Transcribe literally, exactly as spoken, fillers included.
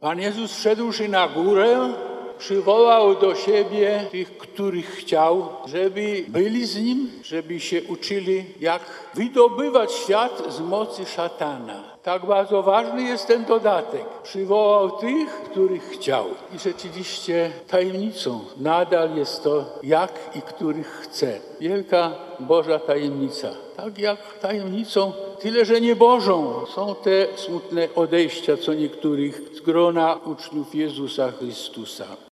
Pan Jezus szedłszy na górę, przywołał do siebie tych, których chciał, żeby byli z Nim, żeby się uczyli, jak wydobywać świat z mocy szatana. Tak bardzo ważny jest ten dodatek. Przywołał tych, których chciał. I rzeczywiście tajemnicą nadal jest to, jak i których chce. Wielka Boża tajemnica. Tak jak tajemnicą, tyle że nie Bożą, są te smutne odejścia co niektórych z grona uczniów Jezusa Chrystusa.